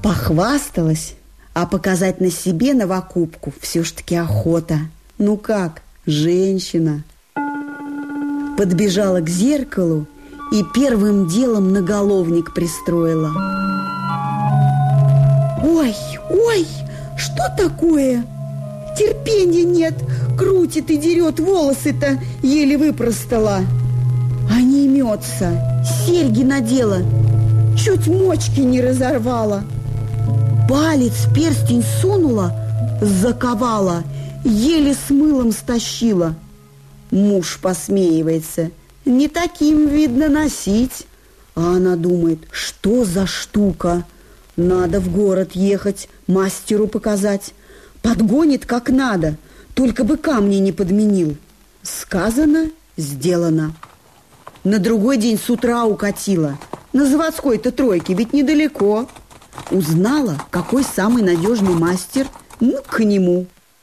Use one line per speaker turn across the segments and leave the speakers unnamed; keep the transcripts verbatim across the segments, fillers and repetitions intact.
Похвасталась, а показать на себе новокупку все ж таки охота. Ну как, женщина. Подбежала к зеркалу и первым делом наголовник пристроила. Ой, ой, что такое? Терпенья нет, крутит и дерет, волосы-то еле выпростала. А не имется, серьги надела, чуть мочки не разорвала. Палец перстень сунула, заковала, еле с мылом стащила. Муж посмеивается, не таким, видно, носить. А она думает, что за штука? Надо в город ехать, мастеру показать. Подгонит как надо, только бы камни не подменил. Сказано, сделано. На другой день с утра укатила. На заводской-то тройке, ведь недалеко. Узнала, какой самый надежный мастер, ну, к нему.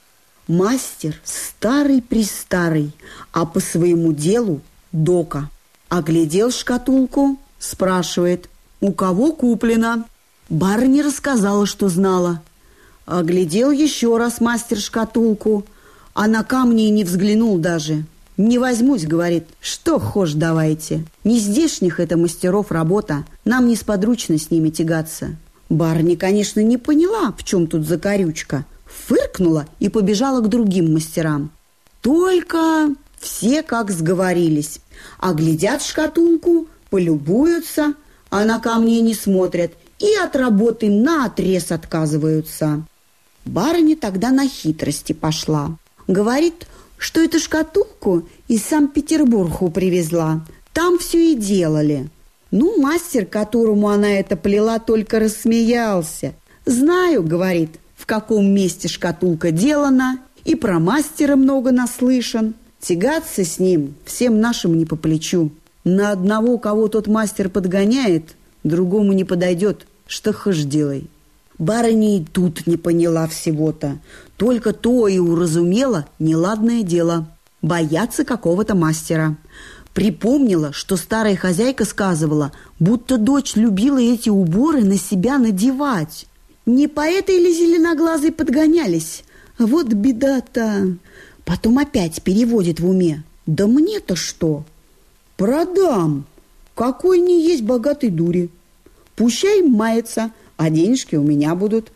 Мастер старый-престарый, а по своему делу дока. Оглядел шкатулку, спрашивает, у кого куплено? Барыня рассказала, что знала. Оглядел еще раз мастер шкатулку, а на камни и не взглянул даже. «Не возьмусь», — говорит, — «что хошь давайте. Не здешних это мастеров работа, нам несподручно с ними тягаться». Барыня, конечно, не поняла, в чем тут закорючка, фыркнула и побежала к другим мастерам. Только все как сговорились. Оглядят шкатулку, полюбуются, а на камни не смотрят и от работы наотрез отказываются. Барыня тогда на хитрости пошла. Говорит, что эту шкатулку из Санкт-Петербурга привезла. Там все и делали. Ну, мастер, которому она это плела, только рассмеялся. «Знаю, — говорит, — в каком месте шкатулка делана, и про мастера много наслышан. Тягаться с ним всем нашим не по плечу. На одного, кого тот мастер подгоняет, другому не подойдет, что хошь делай». Барыня и тут не поняла всего-то, только то и уразумела неладное дело – бояться какого-то мастера. Припомнила, что старая хозяйка сказывала, будто дочь любила эти уборы на себя надевать. Не по этой ли зеленоглазой подгонялись? Вот беда-то. Потом опять переводит в уме. Да мне-то что? Продам. Какой не есть богатой дури. Пущай мается, а денежки у меня будут.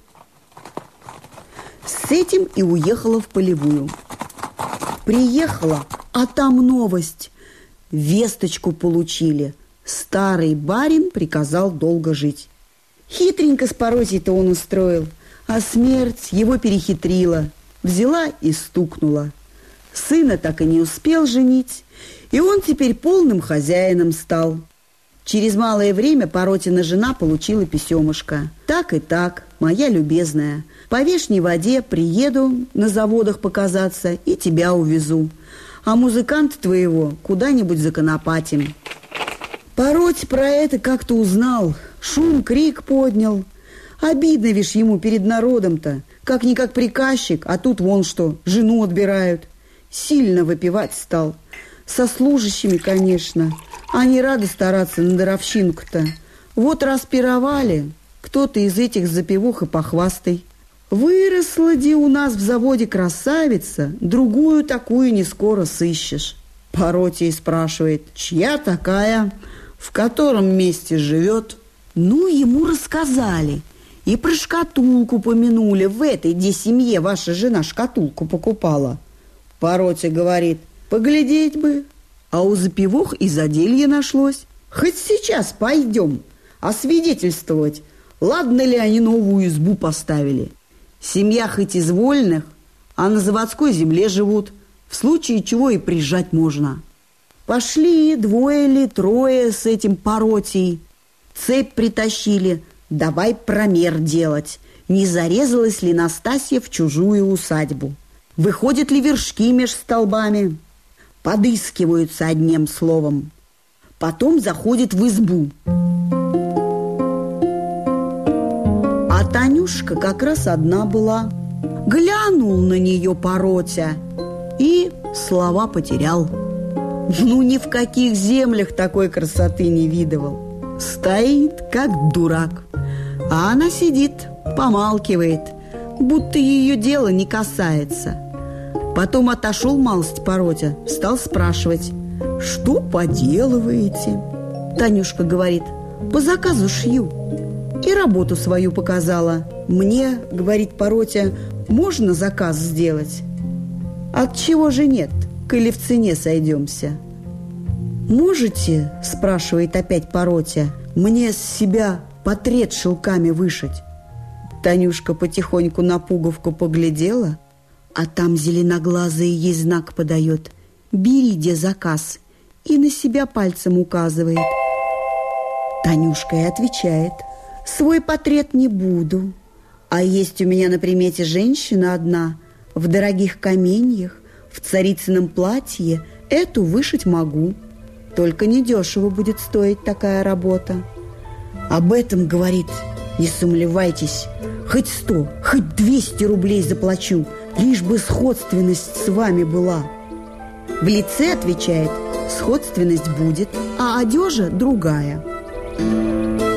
С этим и уехала в полевую. Приехала, а там новость. Весточку получили. Старый барин приказал долго жить. Хитренько с Паросей-то он устроил, а смерть его перехитрила. Взяла и стукнула. Сына так и не успел женить, и он теперь полным хозяином стал. Через малое время Паротина жена получила писемышко. Так и так, моя любезная, по вешней воде приеду на заводах показаться и тебя увезу. А музыканта твоего куда-нибудь законопатим. Пароть про это как-то узнал, шум, крик поднял. Обидно, вишь, ему перед народом-то, как-никак приказчик, а тут вон что, жену отбирают. Сильно выпивать стал. Со служащими, конечно. Они рады стараться на даровщинку-то. Вот распировали, кто-то из этих запивох и похвастай. Выросла де у нас в заводе красавица, другую такую не скоро сыщешь. Паротий спрашивает, чья такая, в котором месте живет? Ну, ему рассказали. И про шкатулку помянули. В этой, где семье ваша жена шкатулку покупала. Паротий говорит, поглядеть бы. А у запивох и заделье нашлось. Хоть сейчас пойдем освидетельствовать, ладно ли они новую избу поставили. Семья хоть из вольных, а на заводской земле живут, в случае чего и приезжать можно. Пошли двое или трое с этим Паротией. Цепь притащили, давай промер делать, не зарезалась ли Настасья в чужую усадьбу. Выходят ли вершки меж столбами? Подыскиваются одним словом. Потом заходит в избу. А Танюшка как раз одна была. Глянул на нее Паротя и слова потерял. Ну, ни в каких землях такой красоты не видывал. Стоит, как дурак. А она сидит, помалкивает, будто ее дело не касается. Потом отошел малость Паротя, стал спрашивать: «Что поделываете?» Танюшка говорит: «По заказу шью». И работу свою показала. «Мне, — говорит Паротя, — можно заказ сделать?» «Отчего же нет, коли в цене сойдемся?» «Можете, — спрашивает опять Паротя, — мне с себя портрет шелками вышить?» Танюшка потихоньку на пуговку поглядела, а там зеленоглазый ей знак подает: «Бери, де заказ», и на себя пальцем указывает. Танюшка и отвечает: «Свой портрет не буду, а есть у меня на примете женщина одна, в дорогих каменьях, в царицыном платье, эту вышить могу. Только недешево будет стоить такая работа». «Об этом, — говорит, — не сомневайтесь, хоть сто, хоть двести рублей заплачу, лишь бы сходственность с вами была». В лице, отвечает, сходственность будет, а одежа другая.